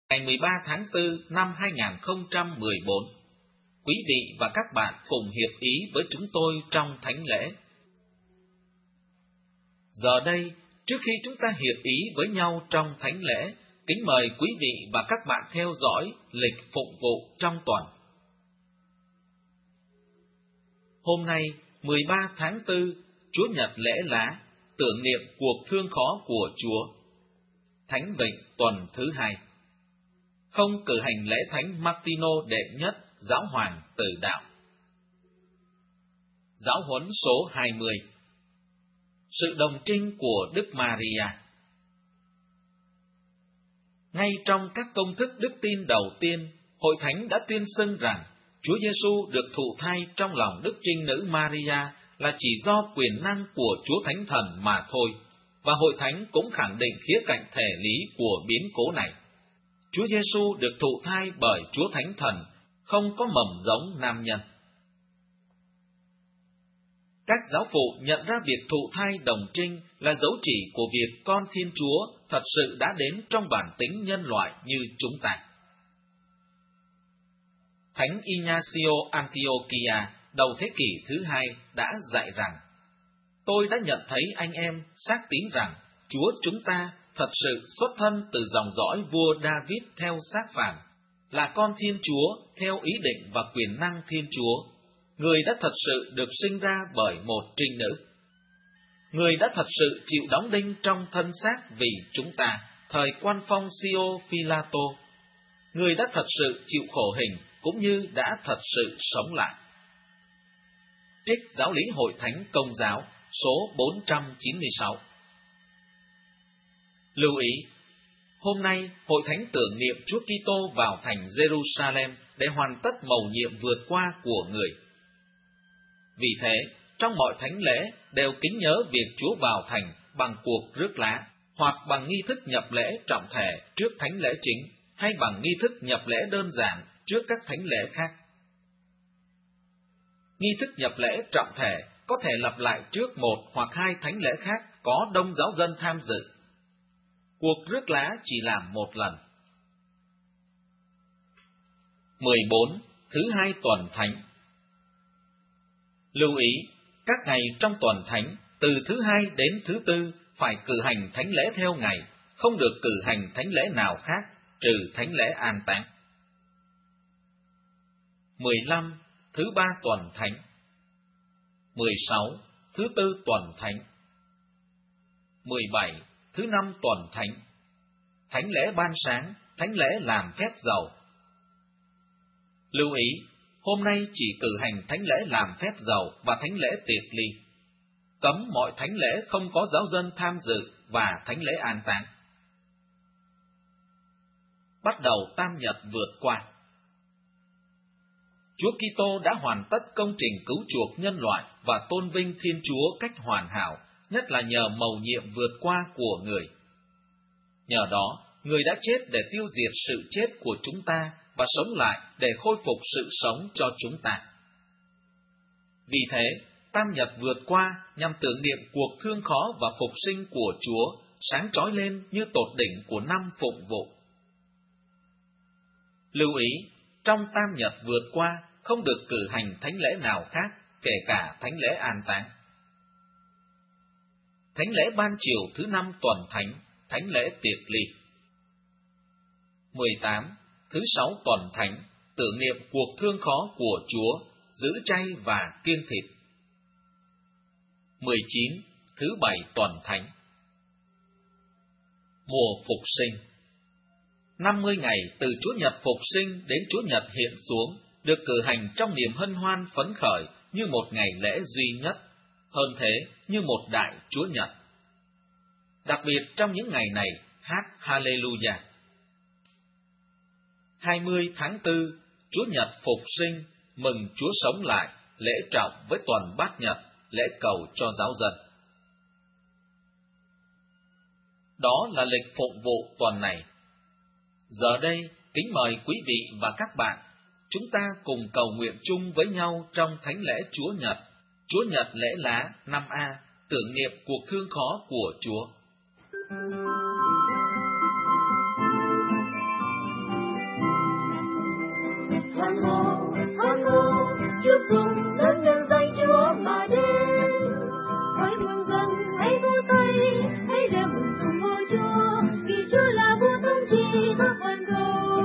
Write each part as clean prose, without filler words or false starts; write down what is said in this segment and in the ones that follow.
ngày 13 tháng 4 năm 2014. Quý vị và các bạn cùng hiệp ý với chúng tôi trong thánh lễ. Giờ đây, trước khi chúng ta hiệp ý với nhau trong thánh lễ, kính mời quý vị và các bạn theo dõi lịch phụng vụ trong tuần. Hôm nay, 13 tháng 4, Chúa Nhật lễ lá, tưởng niệm cuộc thương khó của Chúa. Thánh Vịnh tuần thứ 2. Không cử hành lễ thánh Martino đệ nhất, giáo hoàng Tử đạo. Giáo huấn số 20. Sự đồng trinh của Đức Maria. Ngay trong các công thức đức tin đầu tiên, Hội Thánh đã tuyên xưng rằng Chúa Giêsu được thụ thai trong lòng Đức Trinh Nữ Maria là chỉ do quyền năng của Chúa Thánh Thần mà thôi, và Hội Thánh cũng khẳng định khía cạnh thể lý của biến cố này. Chúa Giêsu được thụ thai bởi Chúa Thánh Thần, không có mầm giống nam nhân. Các giáo phụ nhận ra việc thụ thai đồng trinh là dấu chỉ của việc con Thiên Chúa thật sự đã đến trong bản tính nhân loại như chúng ta. Thánh Ignacio Antiochia đầu thế kỷ thứ 2 đã dạy rằng: tôi đã nhận thấy anh em xác tín rằng Chúa chúng ta thật sự xuất thân từ dòng dõi vua David theo xác phàm, là con Thiên Chúa theo ý định và quyền năng Thiên Chúa, người đã thật sự được sinh ra bởi một trinh nữ. Người đã thật sự chịu đóng đinh trong thân xác vì chúng ta, thời quan phong Sio Philato. Người đã thật sự chịu khổ hình, cũng như đã thật sự sống lại. Trích Giáo lý Hội Thánh Công giáo, số 496. Lưu ý, hôm nay Hội Thánh tưởng niệm Chúa Kitô vào thành Jerusalem để hoàn tất mầu nhiệm vượt qua của người. Vì thế, trong mọi thánh lễ đều kính nhớ việc Chúa vào thành bằng cuộc rước lá, hoặc bằng nghi thức nhập lễ trọng thể trước thánh lễ chính, hay bằng nghi thức nhập lễ đơn giản trước các thánh lễ khác. Nghi thức nhập lễ trọng thể có thể lặp lại trước một hoặc hai thánh lễ khác có đông giáo dân tham dự. Cuộc rước lá chỉ làm một lần. 14. Thứ 2 tuần thánh. Lưu ý, các ngày trong tuần thánh, từ thứ 2 đến thứ 4, phải cử hành thánh lễ theo ngày, không được cử hành thánh lễ nào khác, trừ thánh lễ an táng. 15. Thứ 3 tuần thánh. 16. Thứ 4 tuần thánh. 17. Thứ 5 tuần thánh. Thánh lễ ban sáng, thánh lễ làm phép dầu. Lưu ý, hôm nay chỉ cử hành thánh lễ làm phép dầu và thánh lễ tiệc ly. Cấm mọi thánh lễ không có giáo dân tham dự và thánh lễ an táng. Bắt đầu tam nhật vượt qua. Chúa Kitô đã hoàn tất công trình cứu chuộc nhân loại và tôn vinh Thiên Chúa cách hoàn hảo, nhất là nhờ mầu nhiệm vượt qua của người. Nhờ đó, người đã chết để tiêu diệt sự chết của chúng ta và sống lại để khôi phục sự sống cho chúng ta. Vì thế, tam nhật vượt qua nhằm tưởng niệm cuộc thương khó và phục sinh của Chúa, sáng chói lên như tột đỉnh của năm phụng vụ. Lưu ý, trong tam nhật vượt qua không được cử hành thánh lễ nào khác, kể cả thánh lễ an táng. Thánh lễ ban chiều thứ 5 tuần thánh, thánh lễ tiệc ly. 18. Thứ 6 tuần thánh, tưởng niệm cuộc thương khó của Chúa, giữ chay và kiêng thịt. 19. Thứ 7 tuần thánh. Mùa phục sinh. 50 ngày từ Chúa Nhật phục sinh đến Chúa Nhật hiện xuống, được cử hành trong niềm hân hoan phấn khởi như một ngày lễ duy nhất, hơn thế như một đại Chúa Nhật. Đặc biệt trong những ngày này, hát Hallelujah. 20 tháng 4, Chúa Nhật phục sinh, mừng Chúa sống lại, lễ trọng với tuần bát nhật, lễ cầu cho giáo dân. Đó là lịch phụng vụ tuần này. Giờ đây, kính mời quý vị và các bạn, chúng ta cùng cầu nguyện chung với nhau trong thánh lễ Chúa Nhật lễ lá 5A, tưởng niệm cuộc thương khó của Chúa. chúc cùng lớn nhân danh Chúa mà đến. Hãy mừng rằng, hãy vỗ tay, hãy reo mừng cùng ngôi Chúa, vì Chúa là vua thống trị khắp萬cầu.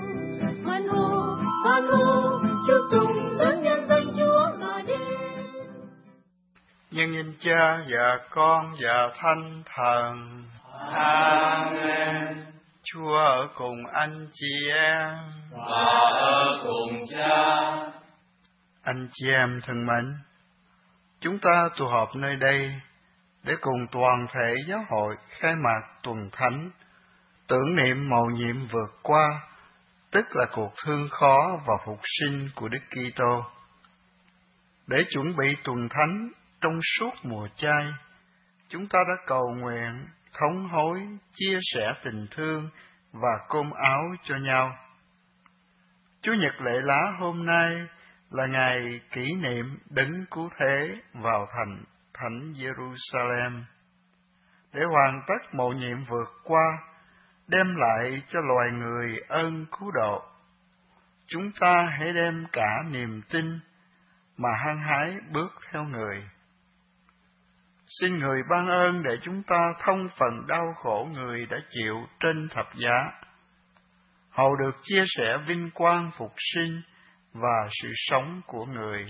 Hoan hô, chúc cùng lớn nhân danh Chúa mà đến. Nhân danh Cha và Con và Thánh Thần. Amen. Chúa ở cùng anh chị em và ở cùng Cha. Anh chị em thân mến, chúng ta tụ họp nơi đây để cùng toàn thể giáo hội khai mạc tuần thánh, tưởng niệm mầu nhiệm vượt qua, tức là cuộc thương khó và phục sinh của Đức Kitô. Để chuẩn bị tuần thánh trong suốt mùa chay, chúng ta đã cầu nguyện, thống hối, chia sẻ tình thương và cơm áo cho nhau. Chủ nhật lễ lá hôm nay là ngày kỷ niệm Đấng Cứu Thế vào thành Thánh Jerusalem, để hoàn tất mầu nhiệm vượt qua, đem lại cho loài người ơn cứu độ. Chúng ta hãy đem cả niềm tin mà hăng hái bước theo Người. Xin Người ban ơn để chúng ta thông phần đau khổ Người đã chịu trên thập giá, hầu được chia sẻ vinh quang phục sinh và sự sống của Người.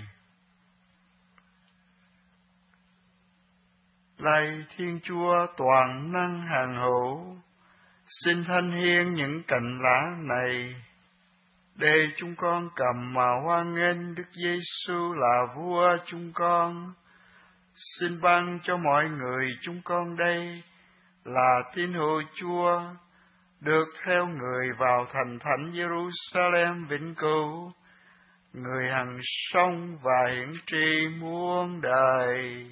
Lạy Thiên Chúa toàn năng hàng hữu, xin thanh hiên những cành lá này, để chúng con cầm mà hoan nghênh Đức Giêsu là vua chúng con. Xin ban cho mọi người chúng con đây là tín hữu Chúa, được theo Người vào thành Thánh Jerusalem vĩnh cửu, Người hằng sống và hiển tri muôn đời.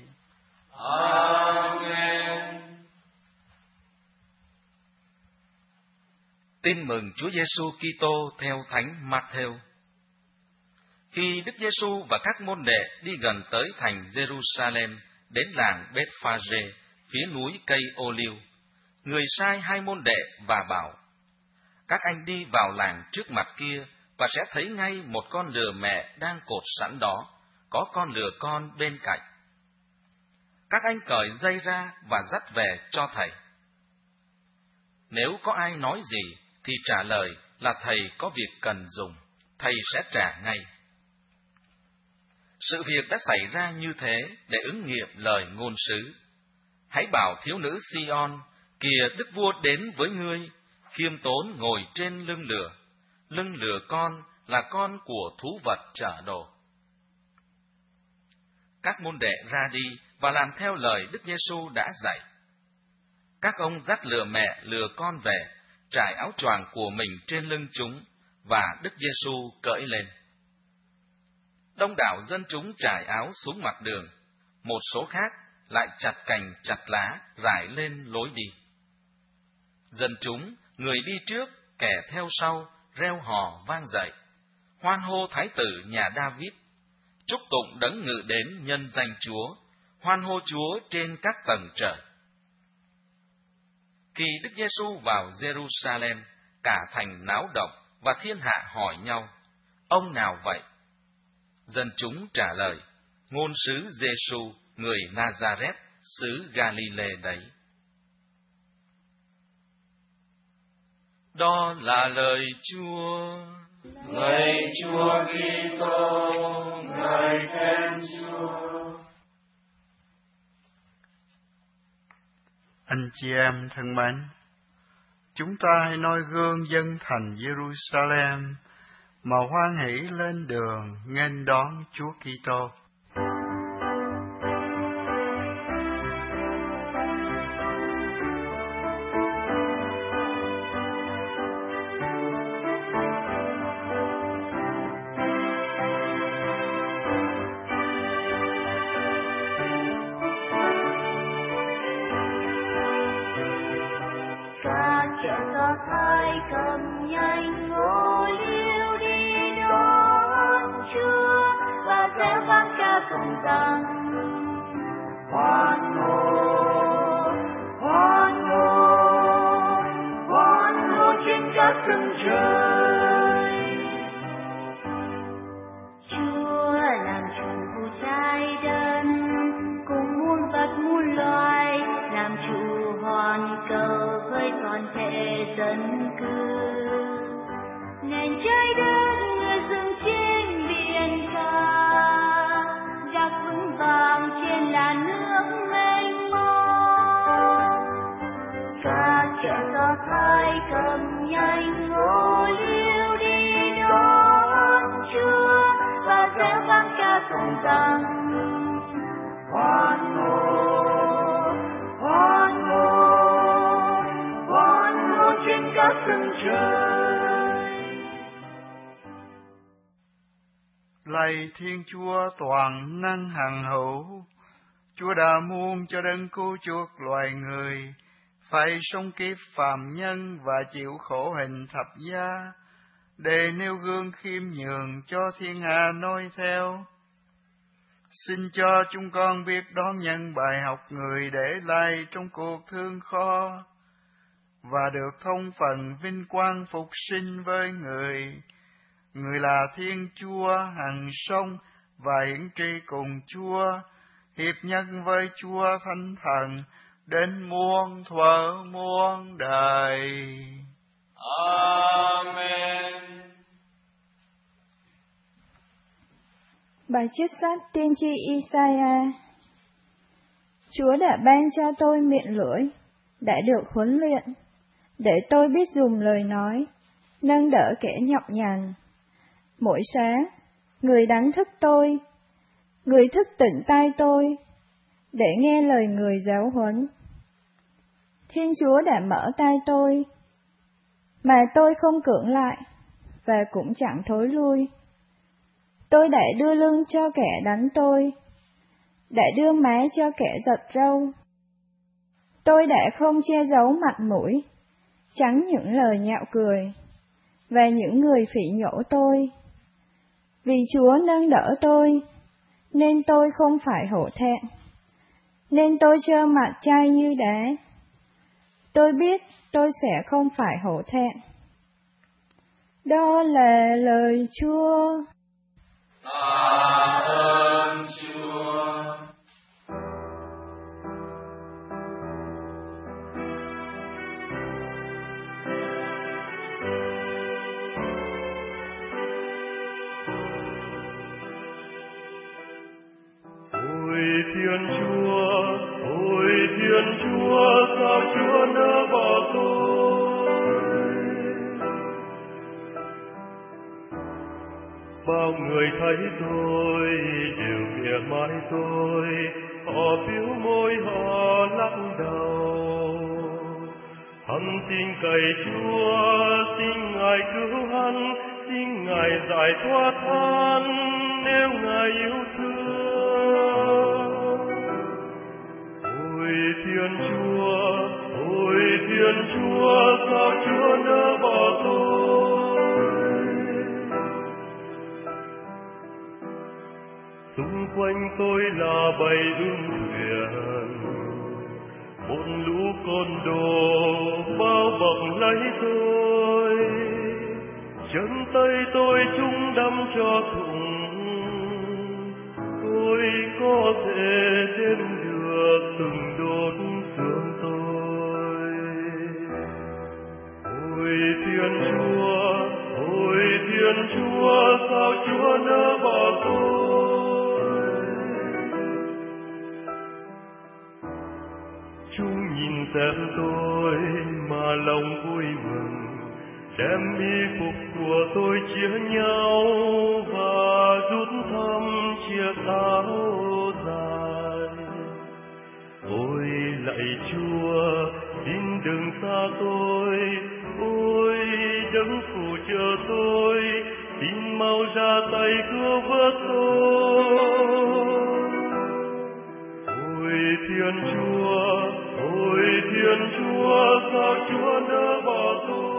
Amen. Tin mừng Chúa Giêsu Kitô theo Thánh Matthew. Khi Đức Giêsu và các môn đệ đi gần tới thành Jerusalem, đến làng Bethphage, phía núi cây ô liu, Người sai 2 môn đệ và bảo: các anh đi vào làng trước mặt kia và sẽ thấy ngay một con lừa mẹ đang cột sẵn đó, có con lừa con bên cạnh. Các anh cởi dây ra và dắt về cho thầy. Nếu có ai nói gì thì trả lời là thầy có việc cần dùng, thầy sẽ trả ngay. Sự việc đã xảy ra như thế để ứng nghiệm lời ngôn sứ: hãy bảo thiếu nữ Sion, kìa đức vua đến với ngươi, khiêm tốn ngồi trên lưng lừa con là con của thú vật chở đồ. Các môn đệ ra đi và làm theo lời Đức Giêsu đã dạy. Các ông dắt lừa mẹ lừa con về, trải áo choàng của mình trên lưng chúng, và Đức Giêsu cởi lên. Đông đảo dân chúng trải áo xuống mặt đường, một số khác lại chặt cành chặt lá rải lên lối đi. Dân chúng, người đi trước, kẻ theo sau, reo hò vang dậy, hoan hô Thái tử nhà David, chúc tụng Đấng ngự đến nhân danh Chúa, hoan hô Chúa trên các tầng trời. Khi Đức Giêsu vào Jerusalem, cả thành náo động và thiên hạ hỏi nhau: ông nào vậy? Dân chúng trả lời: ngôn sứ Giêsu, người Nazareth, xứ Galilee đấy. Đó là lời Chúa. Lạy Chúa Kitô, ngợi khen Chúa. Anh chị em thân mến, chúng ta hãy noi gương dân thành Jerusalem mà hoan hỷ lên đường nghênh đón Chúa Kitô. Cầm nhanh ô liu đi đón Chúa và reo vang ca cùng rằng: hoan hô, hoan hô, hoan hô trên các sân trời. Chúa tận cửa. Nền trời đất người dừng trên biển cả, gác vững vàng trên làn nước mênh mông. Các trẻ do Thái cầm nhanh ngô liêu đi đón Chúa, và reo vang ca tụng rằng hoan hô, hoan hô, hoan hô trên các sân trời. Lạy Thiên Chúa toàn năng hằng hữu, Chúa đã muôn cho đấng cứu chuộc loài người phải sống kiếp phàm nhân và chịu khổ hình thập giá, để nêu gương khiêm nhường cho thiên hạ noi theo. Xin cho chúng con biết đón nhận bài học người để lại trong cuộc thương khó, và được thông phần vinh quang phục sinh với người. Người là Thiên Chúa hằng sống và hiển tri cùng Chúa, hiệp nhất với Chúa Thánh Thần, đến muôn thuở muôn đời. Amen. Bài trích sách tiên tri Isaiah. Chúa đã ban cho tôi miệng lưỡi, đã được huấn luyện, để tôi biết dùng lời nói, nâng đỡ kẻ nhọc nhằn. Mỗi sáng, người đánh thức tôi, người thức tỉnh tai tôi, để nghe lời người giáo huấn. Thiên Chúa đã mở tai tôi, mà tôi không cưỡng lại, và cũng chẳng thối lui. Tôi đã đưa lưng cho kẻ đánh tôi, đã đưa má cho kẻ giật râu. Tôi đã không che giấu mặt mũi, tránh những lời nhạo cười, và những người phỉ nhổ tôi. Vì Chúa nâng đỡ tôi, nên tôi không phải hổ thẹn, nên tôi trơ mặt chai như đá. Tôi biết tôi sẽ không phải hổ thẹn. Đó là lời Chúa. Tạ ơn Chúa. Ôi Thiên Chúa, ôi Thiên Chúa, sao Chúa nỡ bỏ tôi? Bao người thấy tôi đều mỉa mai tôi, họ biếu môi họ lắc đầu. Hắn xin cậy Chúa, xin Ngài cứu hắn, xin Ngài giải thoát hắn nếu Ngài yêu thương. Ôi Thiên Chúa, ôi Thiên Chúa, sao Chúa nỡ bỏ tôi? Xung quanh tôi là bầy ưng thuyền, một lũ côn đồ bao bọc lấy tôi. Chân tay tôi chúng đâm cho thủng, tôi có thể đếm được từng đốt xương tôi. Ôi Thiên Chúa, ôi Thiên Chúa, sao Chúa nỡ bỏ tôi? Chúng nhìn xem tôi mà lòng vui mừng, đem y phục của tôi chia nhau và rút thăm chiếc áo dài. Ôi lạy Chúa, xin đừng xa tôi, ôi đấng phù trợ tôi, xin mau ra tay cứu vớt tôi. Ôi Thiên Chúa, ôi Thiên Chúa, sao Chúa nỡ bỏ tôi?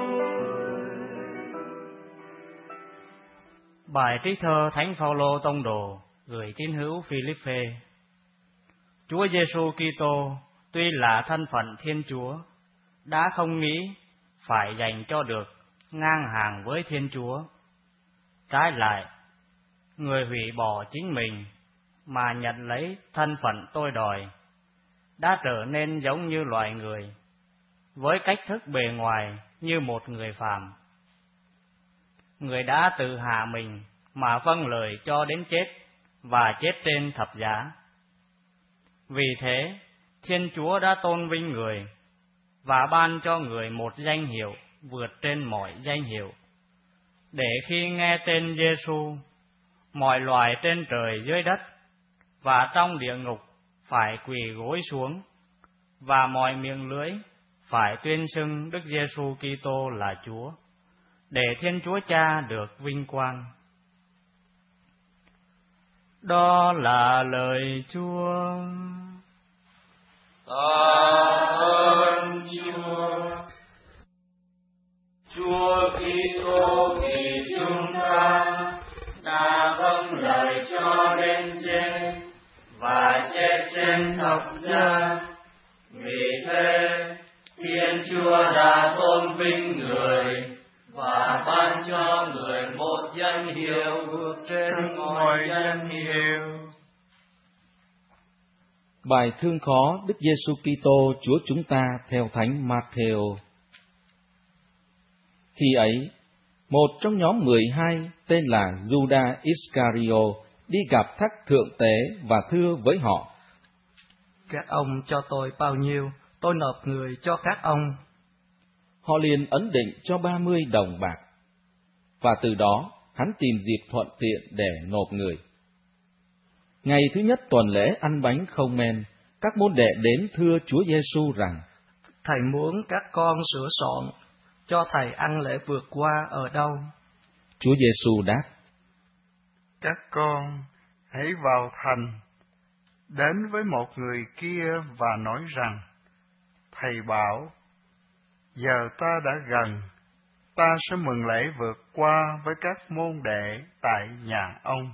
Bài trích thơ Thánh Phaolô tông đồ gửi tín hữu Philippe. Chúa Giêsu Kitô tuy là thân phận Thiên Chúa, đã không nghĩ phải dành cho được ngang hàng với Thiên Chúa. Trái lại, người hủy bỏ chính mình mà nhận lấy thân phận tôi đòi, đã trở nên giống như loài người, với cách thức bề ngoài như một người phàm. Người đã tự hạ mình mà vâng lời cho đến chết và chết trên thập giá. Vì thế, Thiên Chúa đã tôn vinh người và ban cho người một danh hiệu vượt trên mọi danh hiệu, để khi nghe tên Giêsu, mọi loài trên trời dưới đất và trong địa ngục phải quỳ gối xuống, và mọi miệng lưỡi phải tuyên xưng Đức Giêsu Kitô là Chúa, để Thiên Chúa Cha được vinh quang. Đó là lời Chúa. Tạ ơn Chúa. Chúa Kitô vì chúng ta đã vâng lời cho đến chết và chết trên thập giá. Vì thế, Thiên Chúa đã tôn vinh người và ban cho người một danh hiệu vượt trên mọi danh hiệu. Bài thương khó Đức Giêsu Kitô Chúa chúng ta theo Thánh Matthew. Khi ấy, một trong nhóm 12 tên là Judas Iscariot đi gặp thắc thượng tế và thưa với họ: Các ông cho tôi bao nhiêu, tôi nộp người cho các ông. Họ liền ấn định cho 30 đồng bạc, và từ đó hắn tìm dịp thuận tiện để nộp người. Ngày thứ nhất tuần lễ ăn bánh không men, các môn đệ đến thưa Chúa Giêsu rằng: Thầy muốn các con sửa soạn cho thầy ăn lễ vượt qua ở đâu? Chúa Giêsu đáp: Các con hãy vào thành, đến với một người kia và nói rằng: Thầy bảo, giờ ta đã gần, ta sẽ mừng lễ vượt qua với các môn đệ tại nhà ông.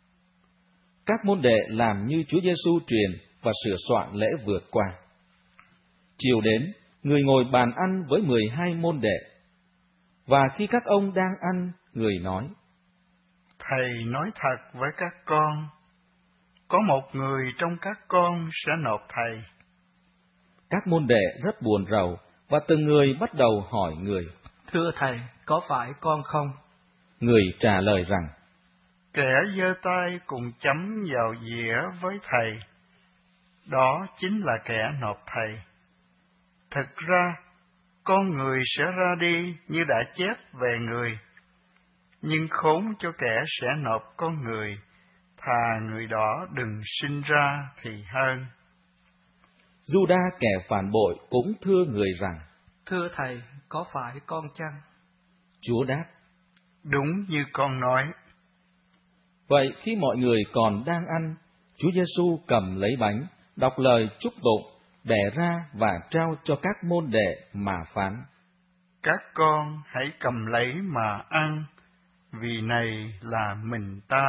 Các môn đệ làm như Chúa Giêsu truyền và sửa soạn lễ vượt qua. Chiều đến, người ngồi bàn ăn với 12 môn đệ. Và khi các ông đang ăn, người nói: Thầy nói thật với các con, có một người trong các con sẽ nộp thầy. Các môn đệ rất buồn rầu, và từng người bắt đầu hỏi người: Thưa thầy, có phải con không? Người trả lời rằng: Kẻ giơ tay cùng chấm vào dĩa với thầy, đó chính là kẻ nộp thầy. Thực ra, con người sẽ ra đi như đã chép về người, nhưng khốn cho kẻ sẽ nộp con người, thà người đó đừng sinh ra thì hơn. Judas kẻ phản bội cũng thưa người rằng: Thưa thầy, có phải con chăng? Chúa đáp: Đúng như con nói. Vậy khi mọi người còn đang ăn, Chúa Giêsu cầm lấy bánh, đọc lời chúc tụng, bẻ ra và trao cho các môn đệ mà phán: Các con hãy cầm lấy mà ăn, vì này là mình ta.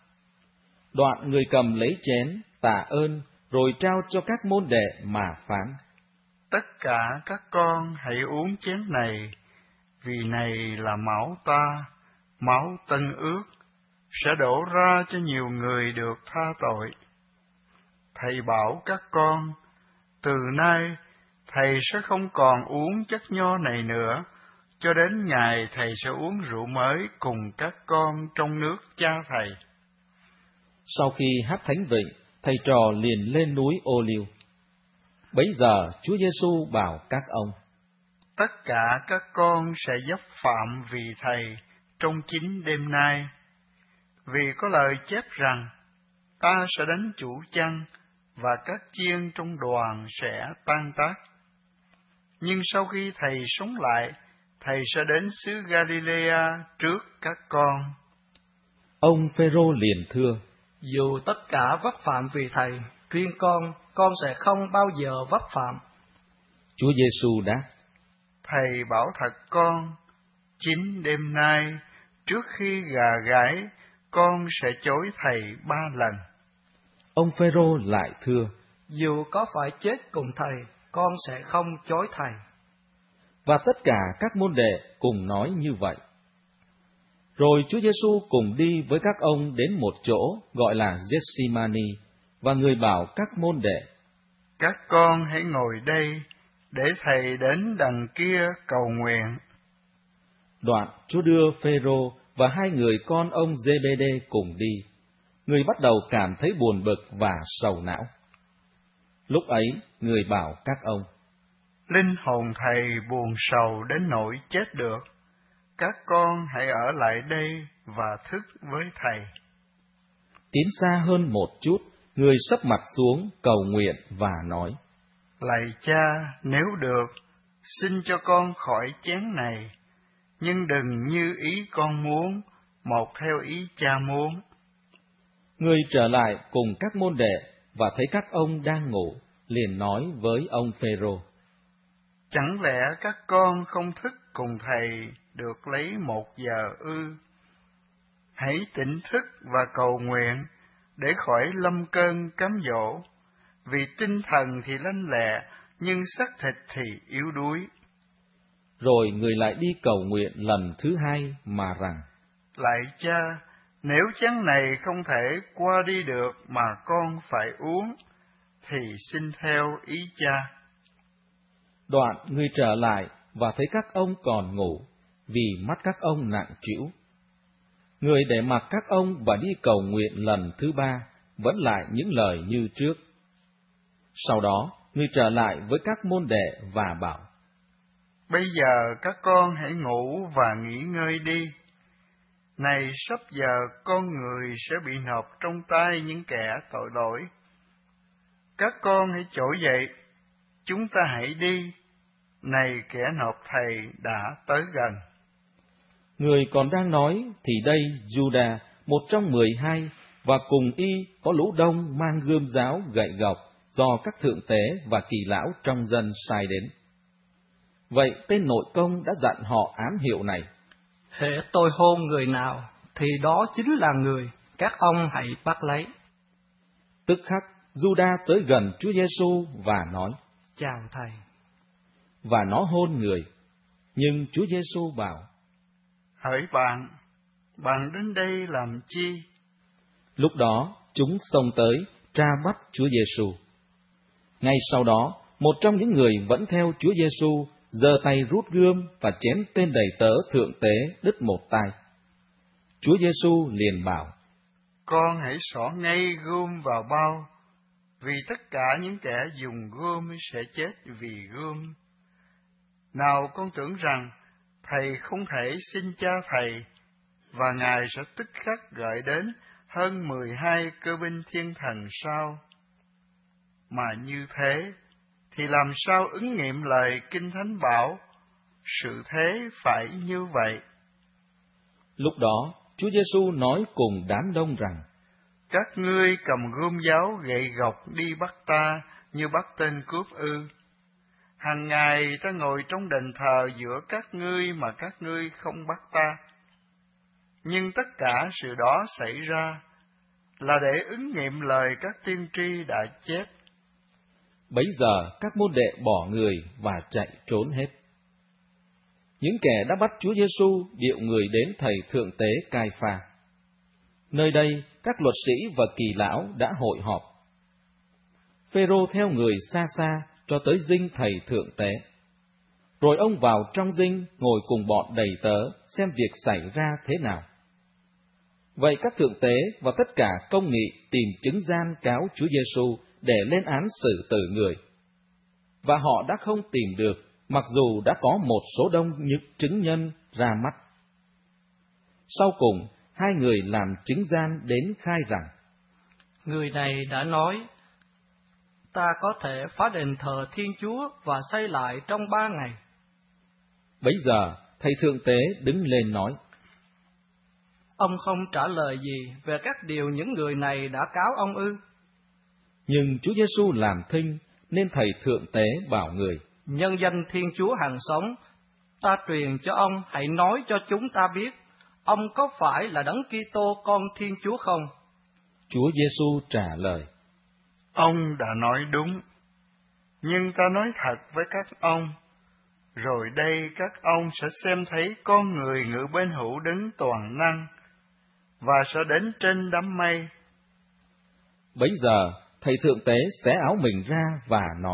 Đoạn người cầm lấy chén, tạ ơn, rồi trao cho các môn đệ mà phán: Tất cả các con hãy uống chén này, vì này là máu ta, máu tân ước, sẽ đổ ra cho nhiều người được tha tội. Thầy bảo các con, từ nay thầy sẽ không còn uống chất nho này nữa, cho đến ngày thầy sẽ uống rượu mới cùng các con trong nước cha thầy. Sau khi hát thánh vịnh, thầy trò liền lên núi Ô Liu. Bấy giờ Chúa Giêsu bảo các ông: Tất cả các con sẽ dấp phạm vì thầy trong chính đêm nay, vì có lời chép rằng, ta sẽ đánh chủ chăn và các chiên trong đoàn sẽ tan tác. Nhưng sau khi thầy sống lại, thầy sẽ đến xứ Galilea trước các con. Ông Phêrô liền thưa: Dù tất cả vấp phạm vì thầy, riêng con sẽ không bao giờ vấp phạm. Chúa Giêsu đáp: Thầy bảo thật con, chính đêm nay, trước khi gà gáy, con sẽ chối thầy 3 lần. Ông Phêrô lại thưa: Dù có phải chết cùng thầy, con sẽ không chối thầy. Và tất cả các môn đệ cùng nói như vậy. Rồi Chúa Giêsu cùng đi với các ông đến một chỗ gọi là Gethsemani, và người bảo các môn đệ: Các con hãy ngồi đây, để thầy đến đằng kia cầu nguyện. Đoạn Chúa đưa Phêrô và 2 người con ông Giê-bê-đê cùng đi. Người bắt đầu cảm thấy buồn bực và sầu não. Lúc ấy, người bảo các ông: Linh hồn thầy buồn sầu đến nỗi chết được. Các con hãy ở lại đây và thức với thầy. Tiến xa hơn một chút, người sấp mặt xuống cầu nguyện và nói: Lạy Cha, nếu được, xin cho con khỏi chén này, nhưng đừng như ý con muốn, một theo ý Cha muốn. Người trở lại cùng các môn đệ và thấy các ông đang ngủ, liền nói với ông Phêrô: Chẳng lẽ các con không thức cùng thầy được lấy 1 giờ ư? Hãy tỉnh thức và cầu nguyện để khỏi lâm cơn cám dỗ, vì tinh thần thì lanh lẹ, nhưng xác thịt thì yếu đuối. Rồi người lại đi cầu nguyện lần thứ 2 mà rằng: Lạy Cha, nếu chén này không thể qua đi được mà con phải uống, thì xin theo ý Cha. Đoạn người trở lại và thấy các ông còn ngủ, vì mắt các ông nặng trĩu. Người để mặc các ông và đi cầu nguyện lần thứ 3, vẫn lại những lời như trước. Sau đó, người trở lại với các môn đệ và bảo: Bây giờ các con hãy ngủ và nghỉ ngơi đi. Này sắp giờ con người sẽ bị nộp trong tay những kẻ tội lỗi. Các con hãy trỗi dậy, chúng ta hãy đi. Này kẻ nộp thầy đã tới gần. Người còn đang nói, thì đây Giuđa, một trong 12, và cùng y có lũ đông mang gươm giáo gậy gộc do các thượng tế và kỳ lão trong dân sai đến. Vậy tên nội công đã dặn họ ám hiệu này: Hễ tôi hôn người nào, thì đó chính là người, các ông hãy bắt lấy. Tức khắc, Giuđa tới gần Chúa Giêsu và nói: Chào thầy. Và nó hôn người. Nhưng Chúa Giêsu bảo: Hỡi bạn đến đây làm chi? Lúc đó, chúng xông tới, tra bắt Chúa Giêsu. Ngay sau đó, một trong những người vẫn theo Chúa Giêsu giơ tay rút gươm và chém tên đầy tớ thượng tế đứt một tai. Chúa Giêsu liền bảo: Con hãy xỏ ngay gươm vào bao, vì tất cả những kẻ dùng gươm sẽ chết vì gươm. Nào con tưởng rằng thầy không thể xin Cha thầy, và Ngài sẽ tức khắc gợi đến hơn 12 cơ binh thiên thần sao? Mà như thế, thì làm sao ứng nghiệm lời Kinh Thánh bảo, sự thế phải như vậy? Lúc đó, Chúa Giêsu nói cùng đám đông rằng: Các ngươi cầm gươm giáo gậy gộc đi bắt ta như bắt tên cướp ư? Hàng ngày ta ngồi trong đền thờ giữa các ngươi mà các ngươi không bắt ta. Nhưng tất cả sự đó xảy ra là để ứng nghiệm lời các tiên tri đã chép. Bấy giờ các môn đệ bỏ người và chạy trốn hết. Những kẻ đã bắt Chúa Giêsu điệu người đến thầy thượng tế Cai-pha. Nơi đây các luật sĩ và kỳ lão đã hội họp. Phêrô theo người xa xa cho tới dinh thầy thượng tế. Rồi ông vào trong dinh ngồi cùng bọn đầy tớ xem việc xảy ra thế nào. Vậy các thượng tế và tất cả công nghị tìm chứng gian cáo Chúa Giêsu để lên án xử tử người. Và họ đã không tìm được, mặc dù đã có một số đông những chứng nhân ra mắt. Sau cùng, 2 người làm chứng gian đến khai rằng: Người này đã nói, ta có thể phá đền thờ Thiên Chúa và xây lại trong 3 ngày. Bấy giờ, thầy thượng tế đứng lên nói: Ông không trả lời gì về các điều những người này đã cáo ông ư? Nhưng Chúa Giêsu làm thinh, nên thầy thượng tế bảo người: Nhân danh Thiên Chúa hàng sống, ta truyền cho ông hãy nói cho chúng ta biết, ông có phải là Đấng Kitô con Thiên Chúa không? Chúa Giêsu trả lời: Ông đã nói đúng, nhưng ta nói thật với các ông, rồi đây các ông sẽ xem thấy con người ngự bên hữu Đấng toàn năng, và sẽ đến trên đám mây. Bấy giờ, thầy thượng tế xé áo mình ra và nói: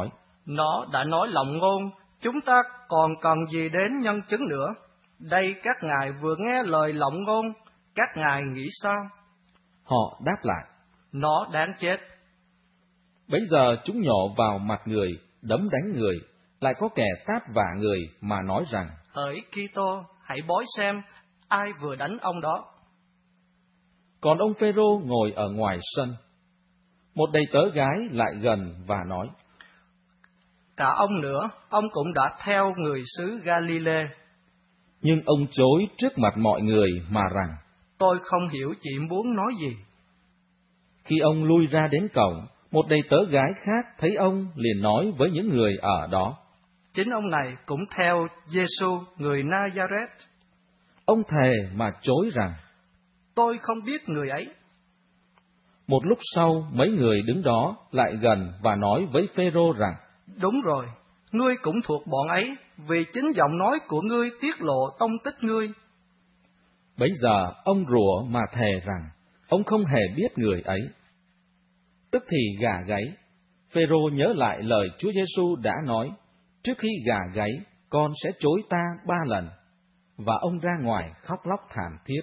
Nó đã nói lộng ngôn, chúng ta còn cần gì đến nhân chứng nữa? Đây các ngài vừa nghe lời lộng ngôn, các ngài nghĩ sao? Họ đáp lại: Nó đáng chết. Bấy giờ chúng nhổ vào mặt người, đấm đánh người, lại có kẻ tát vả người mà nói rằng: Hỡi Kitô, hãy bói xem ai vừa đánh ông đó. Còn ông Phêrô ngồi ở ngoài sân. Một đầy tớ gái lại gần và nói: Cả ông nữa, ông cũng đã theo người xứ Galilee. Nhưng ông chối trước mặt mọi người mà rằng: Tôi không hiểu chị muốn nói gì. Khi ông lui ra đến cổng, một đầy tớ gái khác thấy ông liền nói với những người ở đó: Chính ông này cũng theo Giêsu người Nazareth. Ông thề mà chối rằng: Tôi không biết người ấy. Một lúc sau, mấy người đứng đó lại gần và nói với Phêrô rằng: Đúng rồi, ngươi cũng thuộc bọn ấy, vì chính giọng nói của ngươi tiết lộ tông tích ngươi. Bấy giờ ông rủa mà thề rằng ông không hề biết người ấy. Tức thì gà gáy. Phêrô nhớ lại lời Chúa Giêsu đã nói: Trước khi gà gáy, con sẽ chối ta 3 lần. Và ông ra ngoài khóc lóc thảm thiết.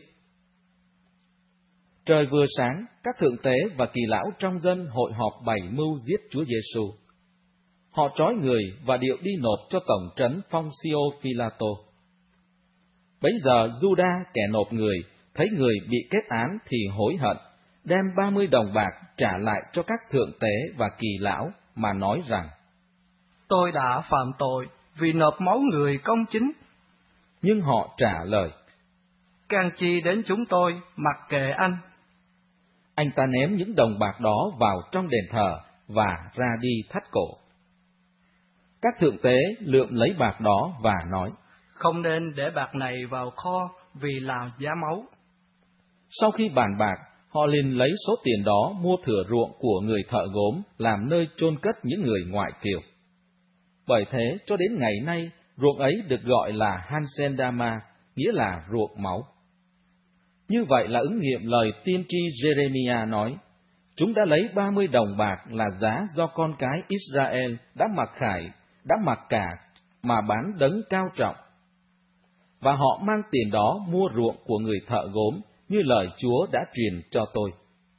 Trời vừa sáng, các thượng tế và kỳ lão trong dân hội họp bày mưu giết Chúa Giêsu. Họ trói người và điệu đi nộp cho tổng trấn Poncio Pilato. Bấy giờ Giuđa kẻ nộp người, thấy người bị kết án thì hối hận, đem 30 đồng bạc trả lại cho các thượng tế và kỳ lão mà nói rằng: Tôi đã phạm tội vì nộp máu người công chính. Nhưng họ trả lời: Can chi đến chúng tôi, mặc kệ anh. Anh ta ném những đồng bạc đó vào trong đền thờ và ra đi thắt cổ. Các thượng tế lượm lấy bạc đó và nói: Không nên để bạc này vào kho vì là giá máu. Sau khi bàn bạc, họ liền lấy số tiền đó mua thửa ruộng của người thợ gốm làm nơi chôn cất những người ngoại kiều. Bởi thế, cho đến ngày nay, ruộng ấy được gọi là Hansendama, nghĩa là ruộng máu. Như vậy là ứng nghiệm lời tiên tri Jeremiah nói: Chúng đã lấy 30 đồng bạc là giá do con cái Israel đã mặc cả mà bán đấng cao trọng. Và họ mang tiền đó mua ruộng của người thợ gốm, như lời Chúa đã truyền cho tôi.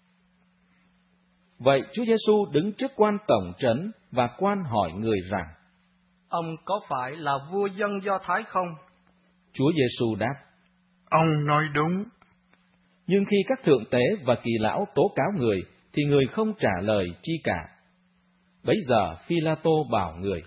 Vậy Chúa Giêsu đứng trước quan tổng trấn và quan hỏi người rằng: Ông có phải là vua dân Do Thái không? Chúa Giêsu đáp: Ông nói đúng. Nhưng khi các thượng tế và kỳ lão tố cáo người, thì người không trả lời chi cả. Bấy giờ Phi-la-tô bảo người: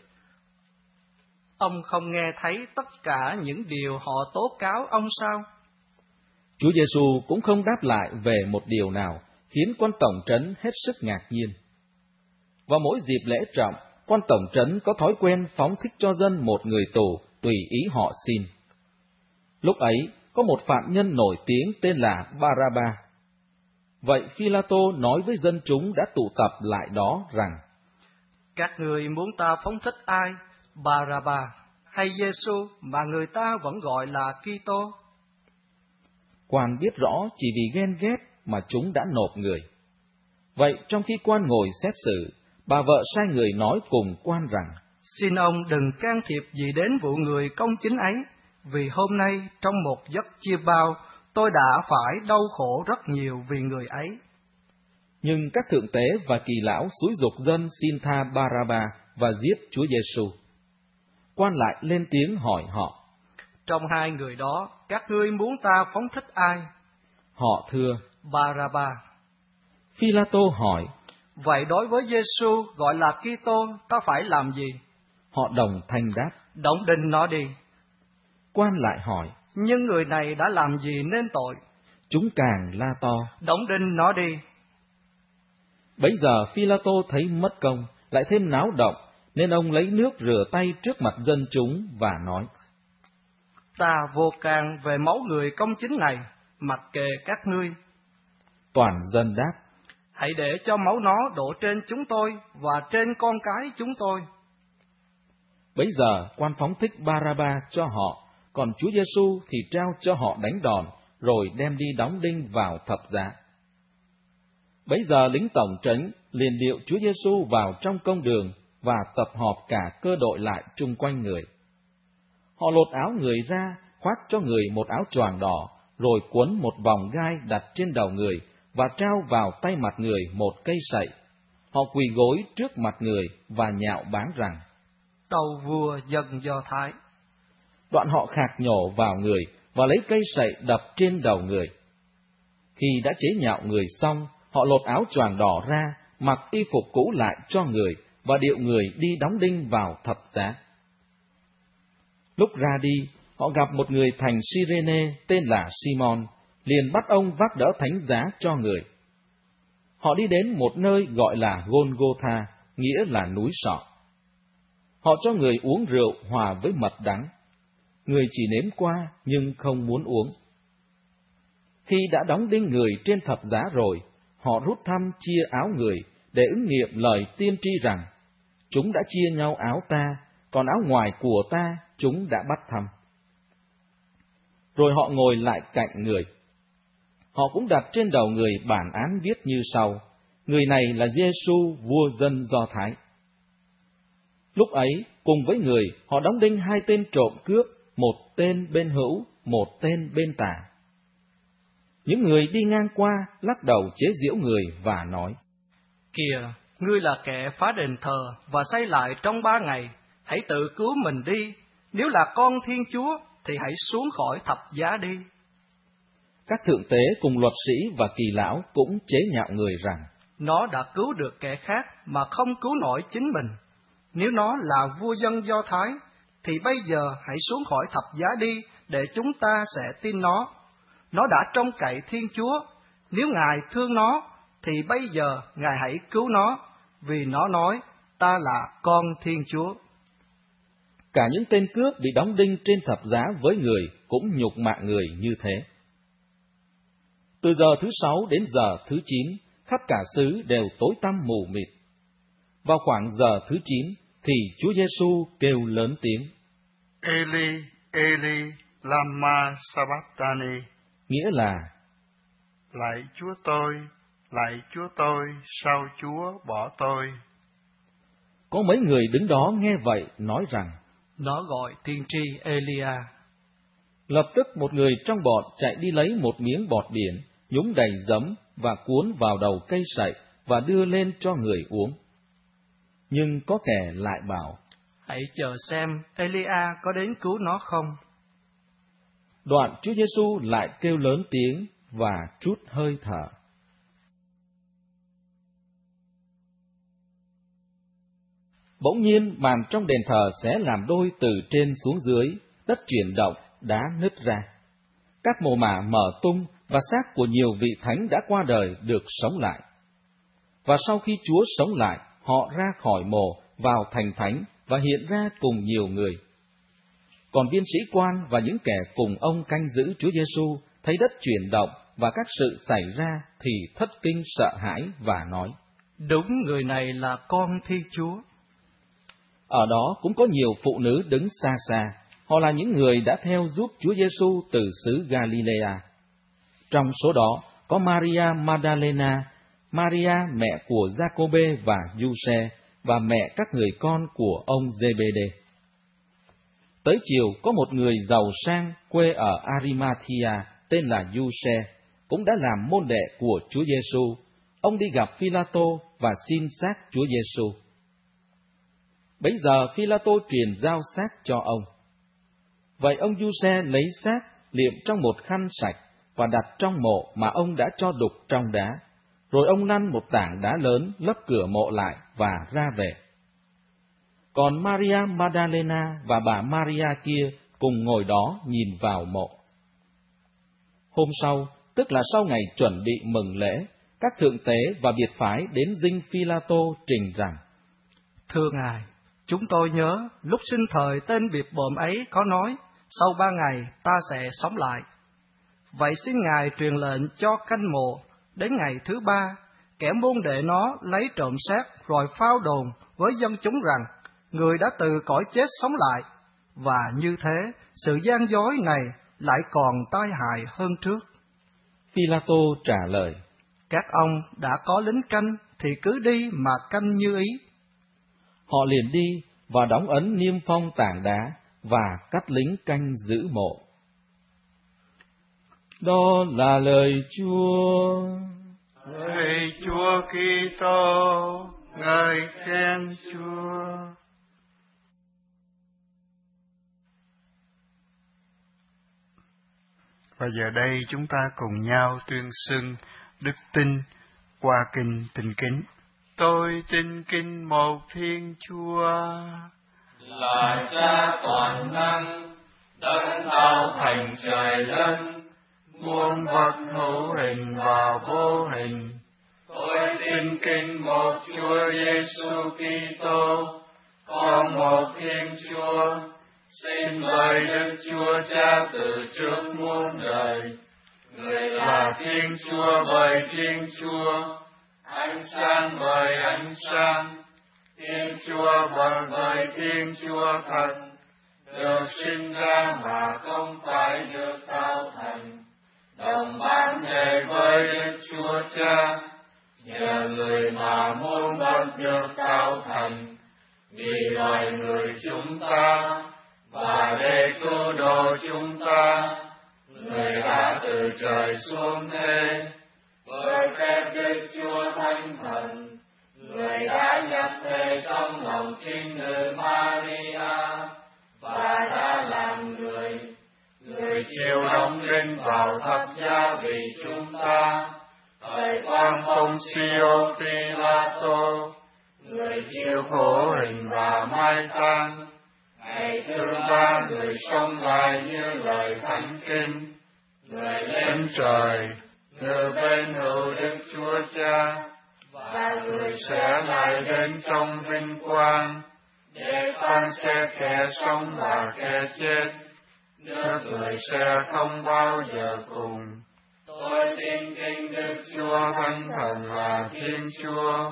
Ông không nghe thấy tất cả những điều họ tố cáo ông sao? Chúa Giêsu cũng không đáp lại về một điều nào, khiến quan tổng trấn hết sức ngạc nhiên. Vào mỗi dịp lễ trọng, quan tổng trấn có thói quen phóng thích cho dân một người tù tùy ý họ xin. Lúc ấy, có một phạm nhân nổi tiếng tên là Ba-ra-ba. Vậy Phi-la-tô nói với dân chúng đã tụ tập lại đó rằng: Các người muốn ta phóng thích ai, Ba-ra-ba hay Giêsu mà người ta vẫn gọi là Kitô? Quan biết rõ chỉ vì ghen ghét mà chúng đã nộp người. Vậy trong khi quan ngồi xét xử, bà vợ sai người nói cùng quan rằng: Xin ông đừng can thiệp gì đến vụ người công chính ấy, vì hôm nay trong một giấc chia bao, tôi đã phải đau khổ rất nhiều vì người ấy. Nhưng các thượng tế và kỳ lão xúi giục dân xin tha Ba-ra-ba và giết Chúa Giêsu. Quan lại lên tiếng hỏi họ: Trong hai người đó, các ngươi muốn ta phóng thích ai? Họ thưa: Ba-ra-ba. Phi-la-tô hỏi: Vậy đối với Giêsu gọi là Kitô, ta phải làm gì? Họ đồng thanh đáp: Đóng đinh nó đi. Quan lại hỏi: Nhưng người này đã làm gì nên tội? Chúng càng la to: Đóng đinh nó đi. Bấy giờ Phi-la-tô thấy mất công, lại thêm náo động, nên ông lấy nước rửa tay trước mặt dân chúng và nói: Ta vô can về máu người công chính này, mặc kệ các ngươi. Toàn dân đáp: Hãy để cho máu nó đổ trên chúng tôi và trên con cái chúng tôi. Bấy giờ quan phóng thích Ba-ra-ba cho họ, còn Chúa Giêsu thì trao cho họ đánh đòn, rồi đem đi đóng đinh vào thập giá. Bấy giờ lính tổng trấn liền điệu Chúa Giêsu vào trong công đường, và tập họp cả cơ đội lại chung quanh người. Họ lột áo người ra, khoác cho người một áo choàng đỏ, rồi quấn một vòng gai đặt trên đầu người và trao vào tay mặt người một cây sậy. Họ quỳ gối trước mặt người và nhạo báng rằng: Tâu vua dân Do Thái. Đoạn họ khạc nhổ vào người và lấy cây sậy đập trên đầu người. Khi đã chế nhạo người xong, họ lột áo choàng đỏ ra, mặc y phục cũ lại cho người và điệu người đi đóng đinh vào thập giá. Lúc ra đi, họ gặp một người thành Cyrene tên là Simon, liền bắt ông vác đỡ thánh giá cho người. Họ đi đến một nơi gọi là Golgotha, nghĩa là núi sọ. Họ cho người uống rượu hòa với mật đắng. Người chỉ nếm qua nhưng không muốn uống. Khi đã đóng đinh người trên thập giá rồi, họ rút thăm chia áo người để ứng nghiệm lời tiên tri rằng: chúng đã chia nhau áo ta, còn áo ngoài của ta chúng đã bắt thăm. Rồi họ ngồi lại cạnh người. Họ cũng đặt trên đầu người bản án viết như sau: người này là Giê-xu, vua dân Do Thái. Lúc ấy, cùng với người, họ đóng đinh 2 tên trộm cướp, một tên bên hữu, một tên bên tả. Những người đi ngang qua lắc đầu chế giễu người và nói: Kìa, ngươi là kẻ phá đền thờ và xây lại trong 3 ngày, hãy tự cứu mình đi. Nếu là con Thiên Chúa, thì hãy xuống khỏi thập giá đi. Các thượng tế cùng luật sĩ và kỳ lão cũng chế nhạo người rằng: nó đã cứu được kẻ khác mà không cứu nổi chính mình. Nếu nó là vua dân Do Thái, thì bây giờ hãy xuống khỏi thập giá đi, để chúng ta sẽ tin nó. Nó đã trông cậy Thiên Chúa. Nếu Ngài thương nó, thì bây giờ Ngài hãy cứu nó, vì nó nói: ta là con Thiên Chúa. Cả những tên cướp bị đóng đinh trên thập giá với người cũng nhục mạ người như thế. Từ giờ thứ 6 đến giờ thứ 9, khắp cả xứ đều tối tăm mù mịt. Vào khoảng giờ thứ 9, thì Chúa Giê-xu kêu lớn tiếng: Eli, Eli, lama sabachthani, nghĩa là: lạy Chúa tôi, sao Chúa bỏ tôi? Có mấy người đứng đó nghe vậy nói rằng: nó gọi tiên tri Elia. Lập tức một người trong bọn chạy đi lấy một miếng bọt biển, nhúng đầy giấm và cuốn vào đầu cây sậy và đưa lên cho người uống. Nhưng có kẻ lại bảo: hãy chờ xem Elia có đến cứu nó không. Đoạn Chúa Giê-xu lại kêu lớn tiếng và trút hơi thở. Bỗng nhiên màn trong đền thờ xé làm đôi từ trên xuống dưới, đất chuyển động, đá nứt ra. Các mồ mả mở tung và xác của nhiều vị thánh đã qua đời được sống lại. Và sau khi Chúa sống lại, họ ra khỏi mồ vào thành thánh và hiện ra cùng nhiều người. Còn viên sĩ quan và những kẻ cùng ông canh giữ Chúa Giê-xu thấy đất chuyển động và các sự xảy ra thì thất kinh sợ hãi và nói: đúng người này là con Thiên Chúa. Ở đó cũng có nhiều phụ nữ đứng xa xa, họ là những người đã theo giúp Chúa Giê-xu từ xứ Galilea. Trong số đó có Maria Magdalena, Maria mẹ của Giacôbê và Giuse và mẹ các người con của ông Giê-bê-đê. Tới chiều có một người giàu sang quê ở Arimathea tên là Giuse, cũng đã làm môn đệ của Chúa Giê-xu. Ông đi gặp Phi-la-tô và xin xác Chúa Giê-xu. Bấy giờ Phi-la-tô truyền giao xác cho ông. Vậy ông Giuse lấy xác liệm trong một khăn sạch và đặt trong mộ mà ông đã cho đục trong đá. Rồi ông năn một tảng đá lớn lấp cửa mộ lại và ra về. Còn Maria Magdalena và bà Maria kia cùng ngồi đó nhìn vào mộ. Hôm sau, tức là sau ngày chuẩn bị mừng lễ, các thượng tế và biệt phái đến dinh Phi-la-tô trình rằng: thưa Ngài, chúng tôi nhớ lúc sinh thời tên biệt bợm ấy có nói: sau 3 ngày ta sẽ sống lại. Vậy xin Ngài truyền lệnh cho canh mộ, đến ngày thứ 3, kẻ môn đệ nó lấy trộm xác rồi phao đồn với dân chúng rằng người đã từ cõi chết sống lại, và như thế sự gian dối này lại còn tai hại hơn trước. Phi-la-tô trả lời: các ông đã có lính canh thì cứ đi mà canh như ý. Họ liền đi và đóng ấn niêm phong tảng đá và cắt lính canh giữ mộ. Đó là lời Chúa. Lạy Chúa Kitô, ngợi khen Chúa. Và giờ đây chúng ta cùng nhau tuyên xưng đức tin qua kinh tin kính. Tôi tin kính một Thiên Chúa, là Cha toàn năng, đấng tạo thành trời đất, muôn vật hữu hình và vô hình. Tôi tin kính một Chúa Giêsu Kitô, con một Thiên Chúa, sinh bởi Đức Chúa Cha từ trước muôn đời. Người là Thiên Chúa bởi Thiên Chúa, ánh sáng bởi ánh sáng, Thiên Chúa bởi Thiên Chúa thật, được sinh ra mà không phải được tạo thành, đồng bản thể với Đức Chúa Cha, nhờ người mà muôn vật được tạo thành, vì loài người chúng ta và để cứu độ chúng ta, người đã từ trời xuống thế, với phép Đức Chúa Thánh Thần, người đã nhập thể trong lòng trinh nữ Maria và đã làm người. Người chịu đóng đinh vào thập giá vì chúng ta, thời quan Poncio Pilato, người chịu khổ hình và mai táng. Ngày thứ ba người sống lại như lời Thánh Kinh, người lên trời, ngự bên hữu Đức Chúa Cha, và người sẽ lại đến trong vinh quang, để phán xét kẻ sống và kẻ chết. Nước người sẽ không bao giờ cùng. Tôi tin kính Đức Chúa Thánh Thần là Thiên Chúa,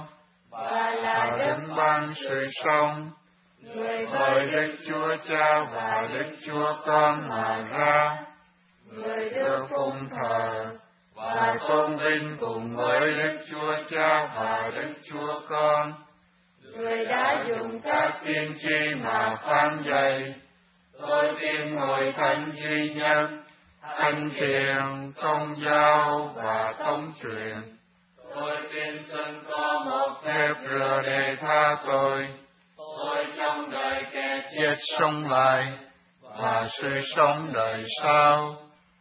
và là đấng ban sự sống, người bởi Đức Chúa Cha và Đức Chúa Con mà ra, người được phụng thờ và tôn vinh cùng với Đức Chúa Cha và Đức Chúa Con. Người đã dùng các tiên tri mà phán dạy. Tôi tin Hội Thánh duy nhất, thánh thiện, công giáo và thống truyền. Tôi tin xin có một phép rửa để tha tội. Tôi trong đời kẻ chết sống lại và sự sống đời sau.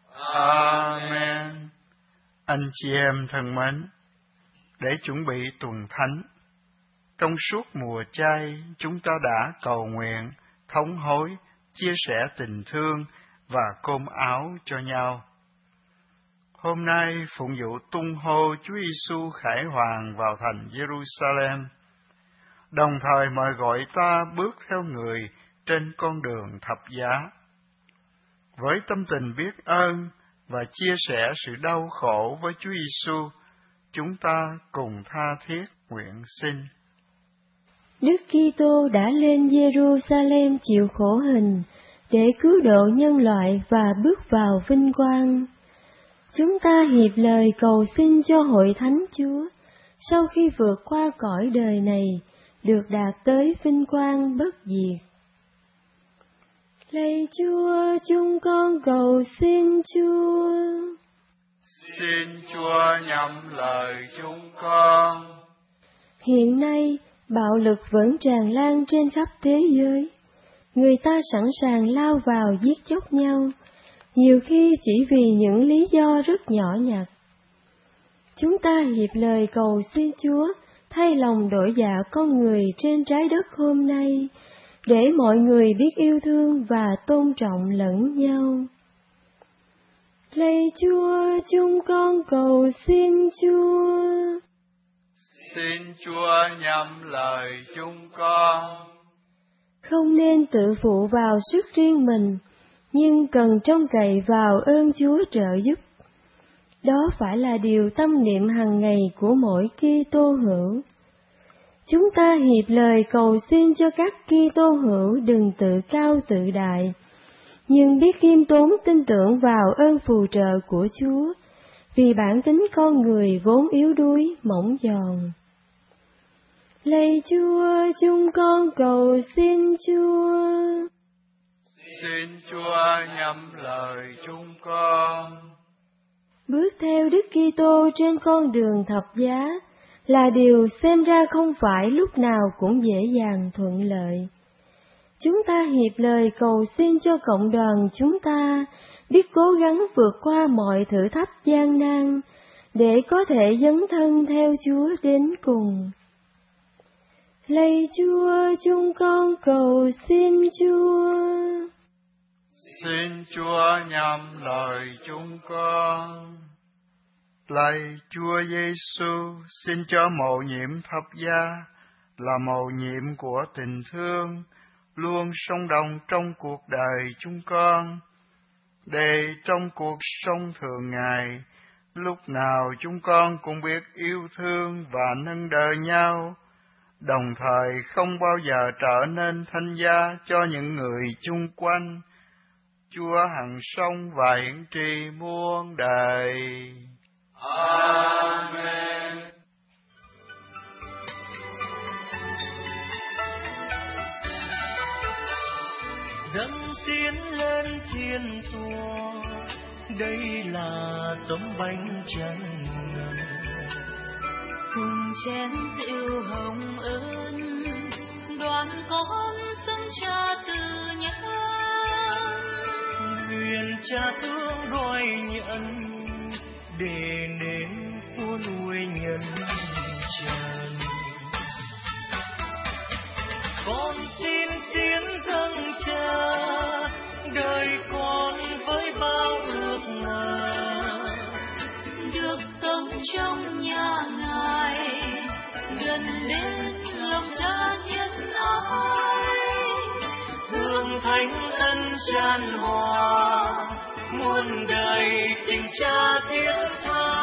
Amen. Anh chị em thân mến, để chuẩn bị tuần thánh, trong suốt mùa chay chúng ta đã cầu nguyện, thống hối, chia sẻ tình thương và cơm áo cho nhau. Hôm nay phụng vụ tung hô Chúa Giêsu khải hoàn vào thành Jerusalem, đồng thời mời gọi ta bước theo người trên con đường thập giá. Với tâm tình biết ơn và chia sẻ sự đau khổ với Chúa Giêsu, chúng ta cùng tha thiết nguyện xin. Đức Kitô đã lên Jerusalem chịu khổ hình để cứu độ nhân loại và bước vào vinh quang. Chúng ta hiệp lời cầu xin cho Hội Thánh Chúa, sau khi vượt qua cõi đời này, được đạt tới vinh quang bất diệt. Lạy Chúa, chúng con cầu xin Chúa. Xin Chúa nhậm lời chúng con. Hiện nay, bạo lực vẫn tràn lan trên khắp thế giới. Người ta sẵn sàng lao vào giết chóc nhau, nhiều khi chỉ vì những lý do rất nhỏ nhặt. Chúng ta hiệp lời cầu xin Chúa thay lòng đổi dạ con người trên trái đất hôm nay, để mọi người biết yêu thương và tôn trọng lẫn nhau. Lạy Chúa, chúng con cầu xin Chúa. Xin Chúa nhậm lời chúng con. Không nên tự phụ vào sức riêng mình, nhưng cần trông cậy vào ơn Chúa trợ giúp. Đó phải là điều tâm niệm hàng ngày của mỗi Kitô hữu. Chúng ta hiệp lời cầu xin cho các Kitô hữu đừng tự cao tự đại, nhưng biết khiêm tốn tin tưởng vào ơn phù trợ của Chúa, vì bản tính con người vốn yếu đuối, mỏng giòn. Lạy Chúa, chúng con cầu xin Chúa. Xin Chúa nhắm lời chúng con. Bước theo Đức Kitô trên con đường thập giá là điều xem ra không phải lúc nào cũng dễ dàng thuận lợi. Chúng ta hiệp lời cầu xin cho cộng đoàn chúng ta biết cố gắng vượt qua mọi thử thách gian nan để có thể dấn thân theo Chúa đến cùng. Lạy Chúa, chúng con cầu xin Chúa. Xin Chúa nhắm lời chúng con. Lạy Chúa Giêsu, xin cho mầu nhiệm thập giá là mầu nhiệm của tình thương, luôn sống động trong cuộc đời chúng con, để trong cuộc sống thường ngày, lúc nào chúng con cũng biết yêu thương và nâng đỡ nhau, đồng thời không bao giờ trở nên thanh giá cho những người chung quanh. Chúa hằng sống và hiển tri muôn đời. Amen. Dâng tiến lên thiên tòa, đây là tấm bánh trắng ngần, cùng chén rượu hồng ơn, đoàn con dâng cha từ nhân. Nguyện cha thương đòi nhận, để nên của nuôi nhân trần. Con xin tiến dâng cha, đời con với bao ước mơ, được sống trong nhà Ngài, gần đến lòng cha nhân ái, hương thánh ân tràn hòa, muôn đời tình cha thiết tha.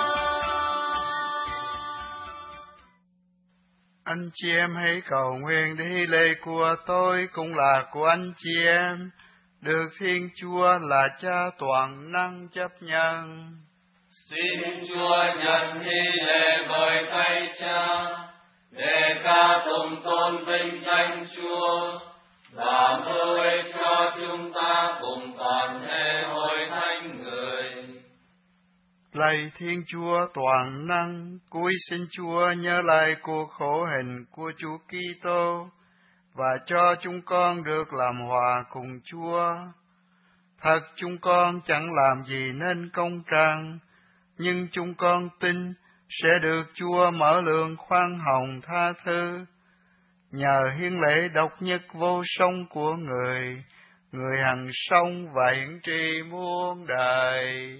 Anh chị em hãy cầu nguyện để hy lễ của tôi cũng là của anh chị em, được Thiên Chúa là Cha toàn năng chấp nhận. Xin Chúa nhận hy lễ bởi tay cha, để ca tụng tôn vinh danh Chúa, và mưu ích cho chúng ta cùng toàn thể hội thánh người. Lạy Thiên Chúa toàn năng, cúi xin Chúa nhớ lại cuộc khổ hình của Chúa Kitô và cho chúng con được làm hòa cùng Chúa. Thật chúng con chẳng làm gì nên công trang, nhưng chúng con tin sẽ được Chúa mở lượng khoan hồng tha thứ. Nhờ hiến lễ độc nhất vô song của người, người hằng sống và hiển tri muôn đời.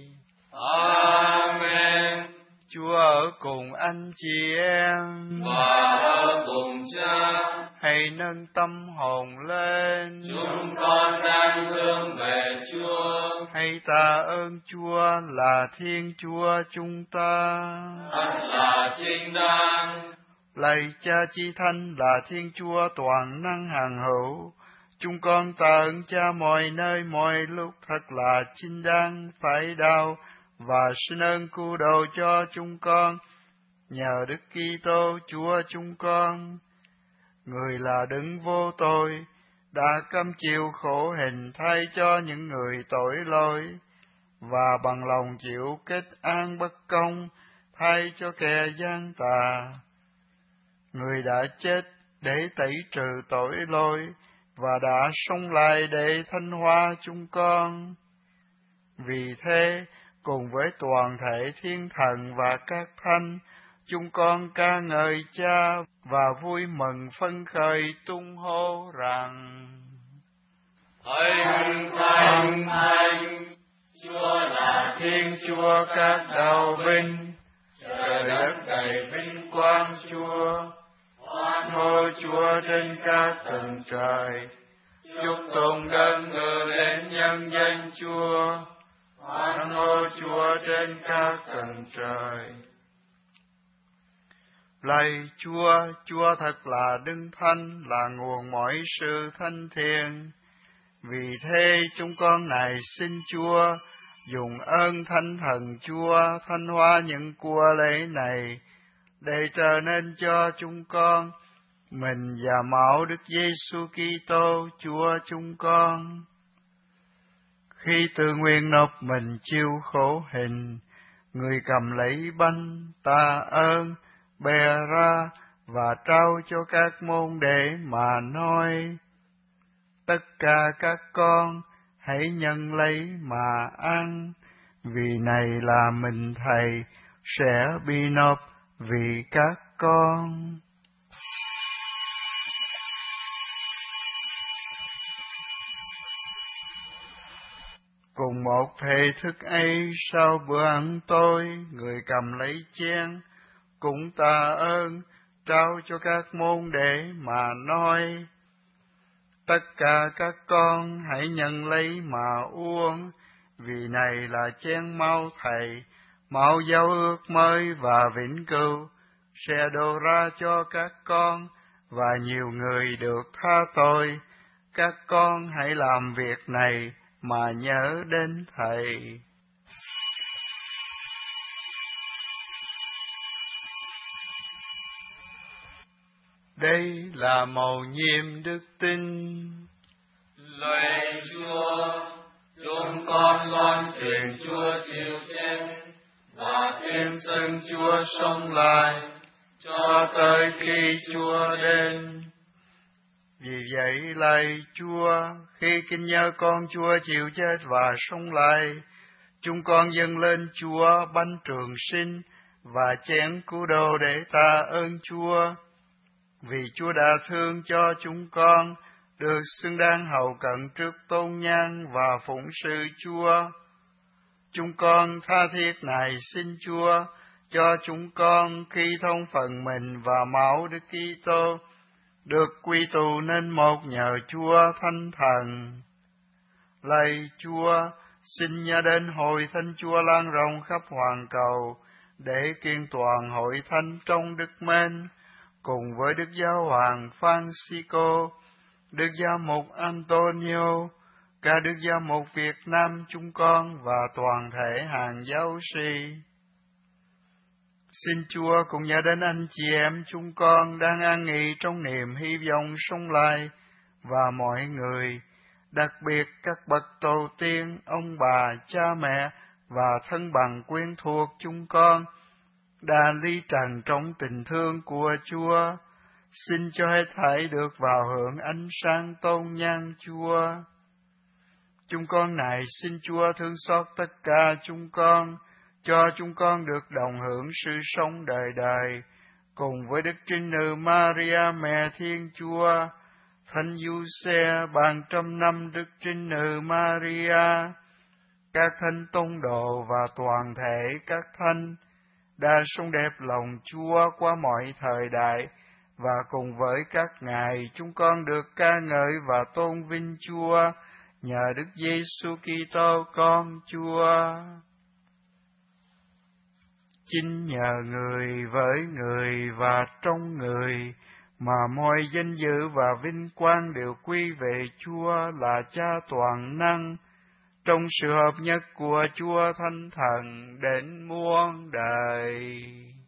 Amen. Chúa ở cùng anh chị em và ở cùng cha. Hãy nâng tâm hồn lên. Chúng con đang hướng về Chúa. Hãy tạ ơn Chúa là Thiên Chúa chúng ta. Thật là chính đáng. Lạy Cha Chi Thánh là Thiên Chúa toàn năng hằng hữu. Chúng con tạ ơn Cha mọi nơi mọi lúc thật là chính đáng phải đau, và xin ơn cứu độ cho chúng con nhờ Đức Kitô Chúa chúng con. Người là đấng vô tội, đã cam chịu khổ hình thay cho những người tội lỗi, và bằng lòng chịu kết án bất công thay cho kẻ gian tà. Người đã chết để tẩy trừ tội lỗi, và đã sống lại để thanh hóa chúng con. Vì thế, cùng với toàn thể thiên thần và các thánh, chúng con ca ngợi Cha và vui mừng phấn khởi tung hô rằng: Thánh, thánh, thánh, Chúa là Thiên Chúa các đạo binh, trời đất đầy vinh quang Chúa. Hoan hô Chúa trên các tầng trời, chúc tụng đấng ngự đến nhân danh Chúa. Hoan hô Chúa trên các tầng trời. Lạy Chúa, Chúa thật là đấng thánh, là nguồn mọi sự thanh thiện. Vì thế chúng con này xin Chúa dùng ơn Thánh Thần Chúa thanh hóa những của lễ này, để trở nên cho chúng con mình và máu Đức Giêsu Kitô Chúa chúng con. Khi tự nguyện nộp mình chịu khổ hình, Người cầm lấy bánh tạ ơn, bè ra và trao cho các môn đệ mà nói: tất cả các con hãy nhận lấy mà ăn, vì này là mình Thầy sẽ bị nộp vì các con. Cùng một thể thức ấy, sau bữa ăn tối, Người cầm lấy chén, cũng tạ ơn, trao cho các môn đệ mà nói: tất cả các con hãy nhận lấy mà uống, vì này là chén máu Thầy, máu giao ước mới và vĩnh cửu, sẽ đổ ra cho các con và nhiều người được tha tội. Các con hãy làm việc này mà nhớ đến Thầy. Đây là mầu nhiệm đức tin. Lạy Chúa, chúng con truyền Chúa chịu chết và tuyên xưng Chúa sống lại cho tới khi Chúa đến. Vì vậy, lạy Chúa, khi kinh nhớ con Chúa chịu chết và sống lại, chúng con dâng lên Chúa bánh trường sinh và chén cứu độ để tạ ơn Chúa, vì Chúa đã thương cho chúng con được xứng đáng hầu cận trước tôn nhang và phụng sự Chúa. Chúng con tha thiết này xin Chúa cho chúng con khi thông phần mình và máu Đức Kitô được quy tụ nên một nhờ Chúa Thánh Thần. Lạy Chúa, xin nhớ đến hội thánh Chúa lan rộng khắp hoàn cầu để kiên toàn hội thánh trong đức mến, cùng với Đức Giáo hoàng Francisco, Đức Giáo mục Antonio, cả Đức Giáo mục Việt Nam chúng con và toàn thể hàng giáo sĩ. Xin Chúa cùng nhớ đến anh chị em chúng con đang an nghỉ trong niềm hy vọng sống lại, và mọi người, đặc biệt các bậc tổ tiên, ông bà, cha mẹ và thân bằng quen thuộc chúng con đã ly trần trong tình thương của Chúa. Xin cho hết thảy được vào hưởng ánh sáng tôn nhang Chúa. Chúng con này xin Chúa thương xót tất cả chúng con, cho chúng con được đồng hưởng sự sống đời đời, cùng với Đức Trinh Nữ Maria Mẹ Thiên Chúa, Thánh Giuse, bàn trăm năm Đức Trinh Nữ Maria, các thánh tông đồ và toàn thể các thánh đã sống đẹp lòng Chúa qua mọi thời đại, và cùng với các ngài chúng con được ca ngợi và tôn vinh Chúa nhờ Đức Giêsu Kitô con Chúa. Chính nhờ người, với người và trong người mà mọi danh dự và vinh quang đều quy về Chúa là Cha toàn năng, trong sự hợp nhất của Chúa Thánh Thần đến muôn đời.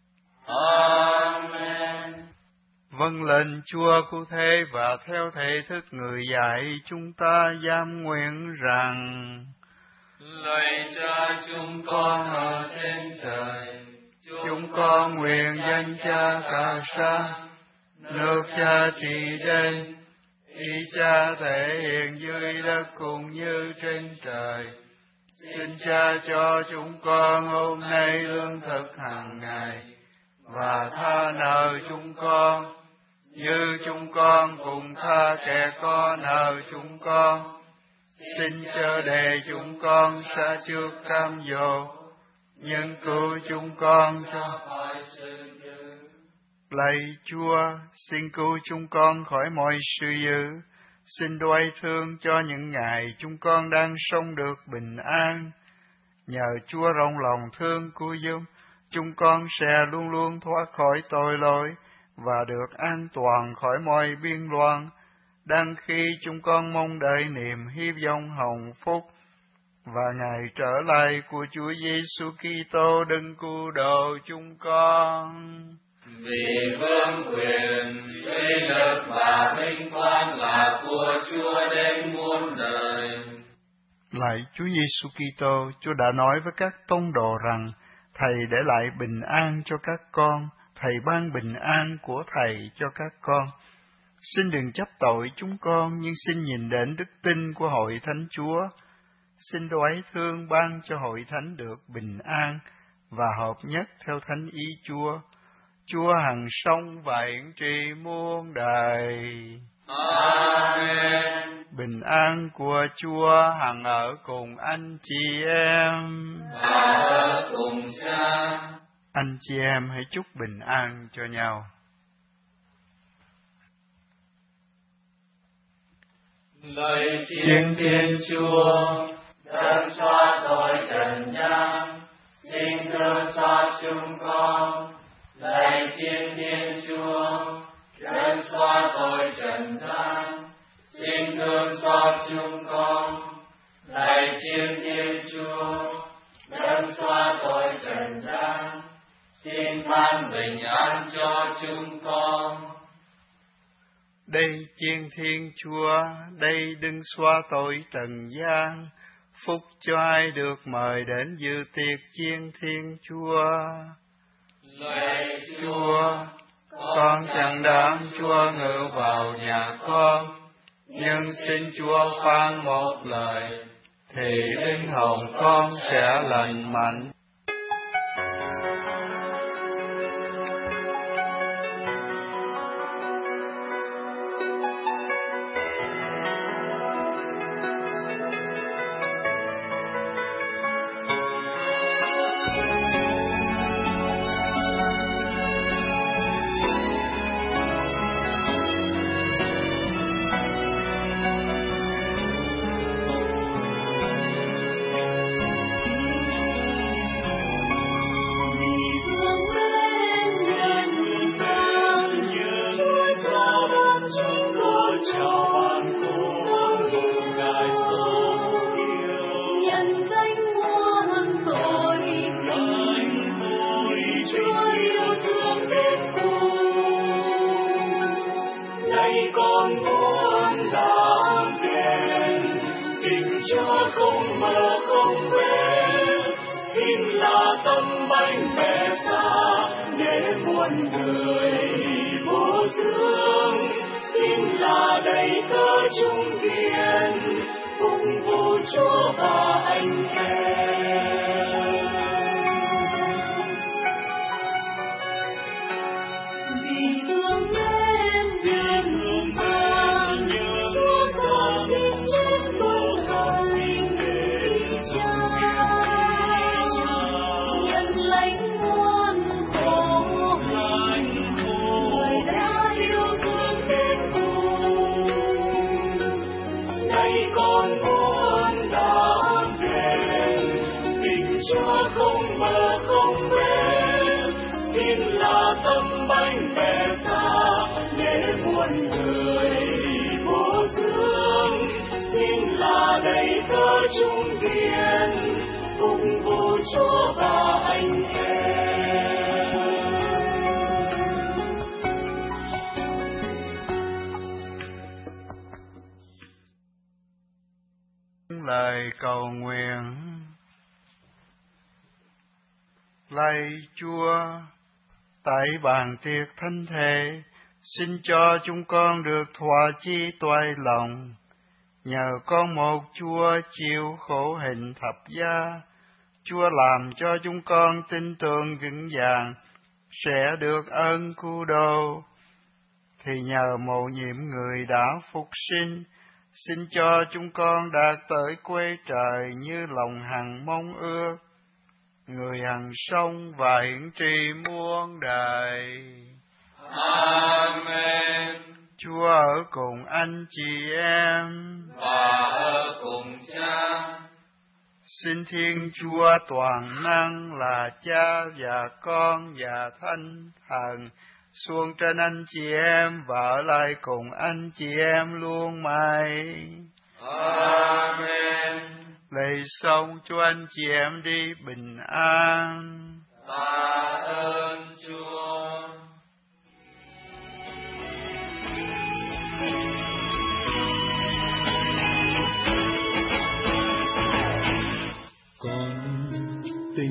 Amen. Vâng lệnh Chúa cụ thể và theo thể thức người dạy, chúng ta giam nguyện rằng: lạy Cha chúng con ở trên trời, chúng con nguyện danh Cha cao sang, nước Cha trị đến, ý Cha thể hiện dưới đất cũng như trên trời. Xin Cha cho chúng con hôm nay lương thực hàng ngày, và tha nợ chúng con như chúng con cũng tha kẻ có nợ chúng con. Xin chớ để chúng con sa trước cam dỗ, nhưng cứu chúng con cho khỏi sự dữ. Lạy Chúa, xin cứu chúng con khỏi mọi sự dữ. Xin đoái thương cho những ngày chúng con đang sống được bình an. Nhờ Chúa rộng lòng thương cứu giúp, chúng con sẽ luôn luôn thoát khỏi tội lỗi và được an toàn khỏi mọi biên loạn, đang khi chúng con mong đợi niềm hy vọng hồng phúc và ngày trở lại của Chúa Giêsu Kitô đấng cứu độ chúng con. Vì vương quyền, uy lực và vinh quang là của Chúa đến muôn đời. Lạy Chúa Giêsu Kitô, Chúa đã nói với các tông đồ rằng Thầy để lại bình an cho các con, Thầy ban bình an của Thầy cho các con. Xin đừng chấp tội chúng con, nhưng xin nhìn đến đức tin của Hội Thánh Chúa. Xin đoái thương ban cho Hội Thánh được bình an và hợp nhất theo thánh ý Chúa. Chúa hằng sống và hiển trị muôn đời. Amen. Bình an của Chúa hằng ở cùng anh chị em và ở cùng Cha. Anh chị em hãy chúc bình an cho nhau. Lạy Thiên Thiên Chúa, đấng xóa tội trần gian, xin thương xót chúng con. Lạy Thiên Thiên Chúa, đấng xóa tội trần gian, xin thương xót chúng con. Lạy Thiên Thiên Chúa, đấng xóa tội trần gian, xin ban bình an cho chúng con. Đây Chiên Thiên Chúa, đây đừng xóa tội trần gian, phúc cho ai được mời đến dự tiệc Chiên Thiên Chúa. Lạy Chúa, con chẳng đáng Chúa ngự vào nhà con, nhưng xin Chúa phán một lời, thì linh hồn con sẽ lành mạnh. Lời cầu nguyện. Lạy Chúa, tại bàn tiệc thánh thể, xin cho chúng con được thỏa chí toại lòng, nhờ con một Chúa chịu khổ hình thập giá. Chúa làm cho chúng con tin tưởng vững vàng sẽ được ơn cứu độ, thì nhờ mầu nhiệm người đã phục sinh, xin cho chúng con đạt tới quê trời như lòng hằng mong ước, người hằng sống và hiển trị muôn đời. Amen. Chúa ở cùng anh chị em và ở cùng Cha. Xin Thiên Chúa toàn năng là Cha và Con và Thánh Thần xuống trên anh chị em và ở lại cùng anh chị em luôn mãi. Amen. Lạy sống cho anh chị em đi bình an. Tạ ơn Chúa.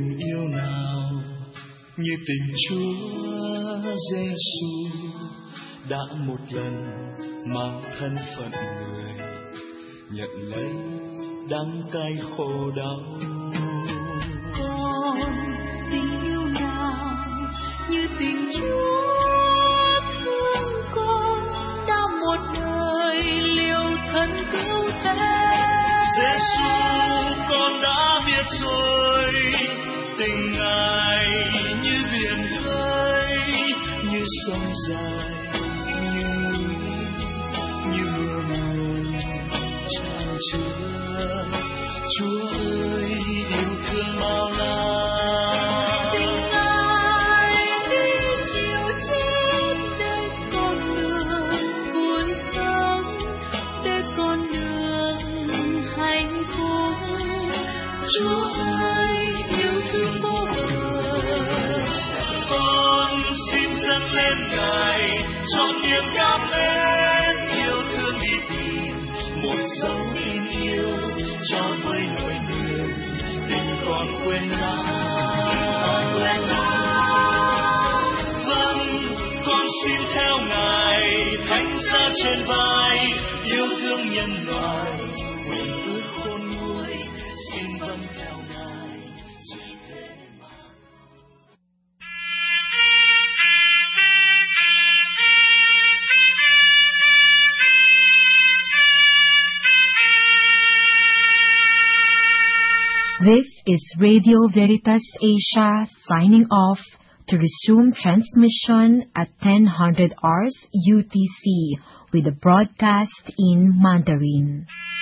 tình yêu nào như tình Chúa Giêsu đã một lần mang thân phận người, nhận lấy đắng cay khổ đau. Còn tình yêu nào như tình Chúa thương con, đã một đời liều thân cứu thế. Giêsu, con đã biết rồi, tình Ngài như biển khơi, như sông dài, như núi, như mưa nguồn tràn chứa. Chúa ơi, yêu thương bao la. Tình Ngài đi chịu chết để con đường cuốn sống, để con đường hạnh phúc. Chúa ơi, yêu thương vô bờ. Con xin dâng lên Ngài trọn niềm cảm mến, yêu thương đi tìm một dấu tin yêu cho với nỗi niềm tình còn quên lãng. Vâng, con xin theo Ngài thánh giá trên vai, yêu thương nhân loại nguyện ước khôn nguôi, xin vâng theo Ngài chỉ thế mà. This is Radio Veritas Asia signing off to resume transmission at 10:00 hours UTC with the broadcast in Mandarin.